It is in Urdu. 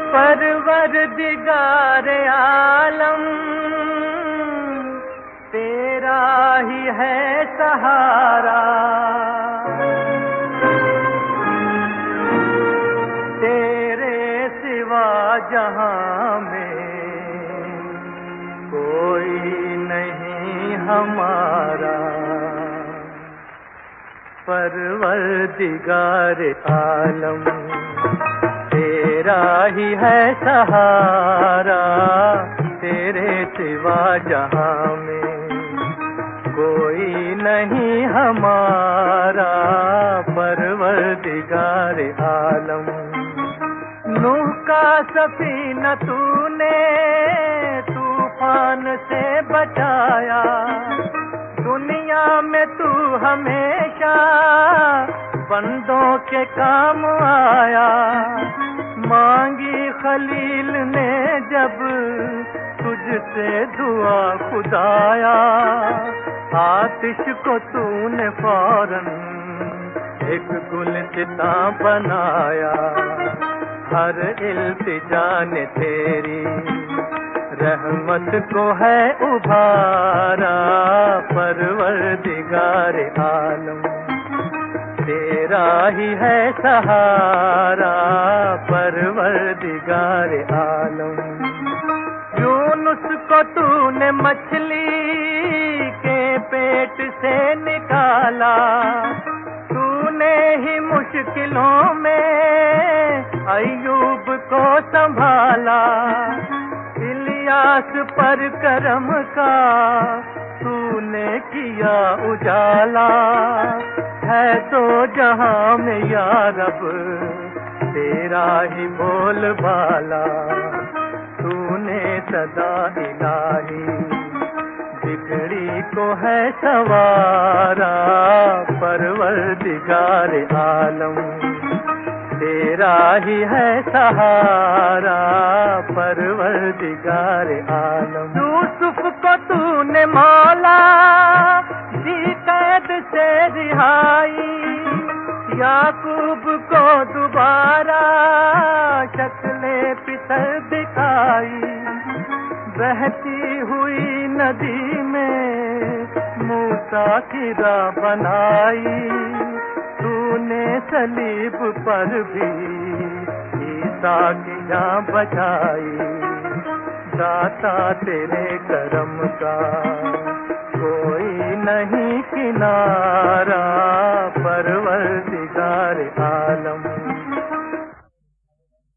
پروردگار عالم تیرا ہی ہے سہارا، تیرے سوا جہاں میں کوئی نہیں ہمارا، پروردگار عالم تیرا ہی ہے سہارا، تیرے سوا جہاں میں کوئی نہیں ہمارا، پروردگار عالم۔ نوح کا سفینہ تو نے طوفان سے بچایا، دنیا میں تو ہمیشہ بندوں کے کام آیا، مانگی خلیل نے جب تجھ سے دعا خدایا، آتش کو تو نے فوراً ایک گلستاں بنایا، ہر التجا نے تیری رحمت کو ہے ابھارا، پروردگار عالم تیرا ہی ہے سہارا، پروردگار عالم۔ یونس کو تو نے مچھلی کے پیٹ سے نکالا، تو نے ہی مشکلوں میں ایوب کو سنبھالا، الیاس پر کرم کا تو نے کیا اجالا، ہے تو جہاں میں یا رب تیرا ہی بول بالا، تو نے صدا الہی بگڑی کو ہے سوارا، پروردگار عالم تیرا ہی ہے سہارا، پروردگار عالم۔ یوسف کو تو نے مولا دی قید سے رہائی، یعقوب کو دوبارہ شکل پسر دکھائی، بہتی ہوئی ندی میں موسیٰ کی راہ بنائی، تو نے صلیب پر بھی عیسیٰ کی جان بچائی، داتا تیرے کرم کا کوئی نہیں کنارہ، پروردگار عالم